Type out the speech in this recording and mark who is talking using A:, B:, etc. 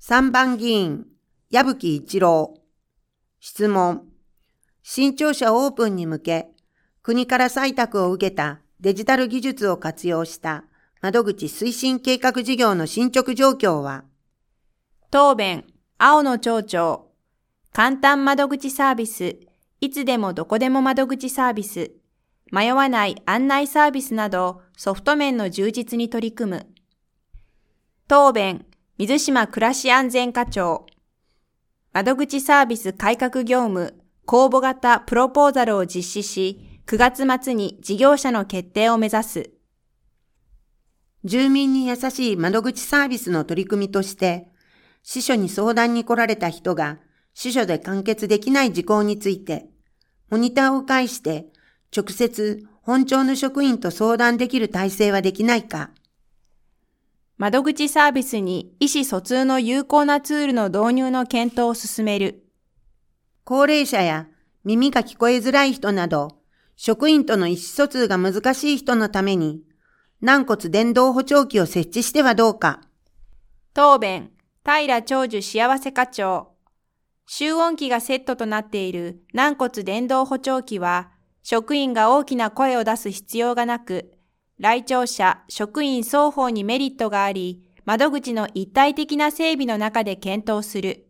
A: 3番議員、矢吹一郎。質問。新庁舎オープンに向け、国から採択を受けたデジタル技術を活用した窓口推進計画事業の進捗状況は？
B: 答弁、青野町長。簡単窓口サービス、いつでもどこでも窓口サービス、迷わない案内サービスなどソフト面の充実に取り組む。答弁、水島暮らし安全課長。窓口サービス改革業務、公募型プロポーザルを実施し、9月末に事業者の決定を目指す。
A: 住民に優しい窓口サービスの取り組みとして、支所に相談に来られた人が支所で完結できない事項について、モニターを介して直接本庁の職員と相談できる体制はできないか。
B: 窓口サービスに意思疎通の有効なツールの導入の検討を進める。
A: 高齢者や耳が聞こえづらい人など、職員との意思疎通が難しい人のために、軟骨伝導補聴器を設置してはどうか。
B: 答弁、平長寿幸せ課長。集音機がセットとなっている軟骨伝導補聴器は、職員が大きな声を出す必要がなく、来庁者、職員双方にメリットがあり、窓口の一体的な整備の中で検討する。